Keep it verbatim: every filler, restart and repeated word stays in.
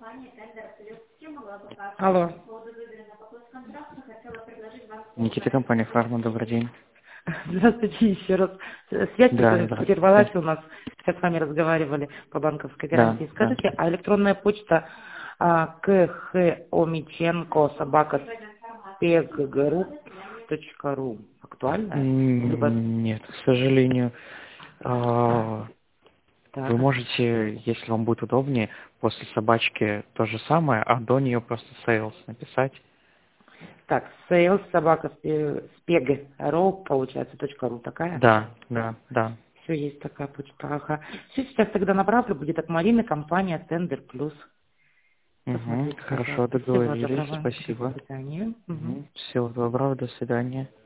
Алло. Никита, компания «Фарма», добрый день. Здравствуйте еще раз. Связь Да, немножко здравствуйте. прервалась у нас. Сейчас с вами разговаривали по банковской Да, гарантии. да. Скажите, а электронная почта а, кхомиченко собака пеггрупп точка ру актуальная? Либо... М, Нет, к сожалению. А, Вы Так, можете, если вам будет удобнее, после собачки то же самое, а до нее просто sales написать. так, sales собака спег.ру, получается, точка ру такая? Да, да, да. Все, есть такая почта. Ага. Все, сейчас тогда направлю, будет от Марины, компания Тендер Плюс. Угу, Посмотрите, хорошо, пожалуйста. Всего договорились, доброго. До спасибо. свидания. Мгм. Угу. Всего доброго, до свидания.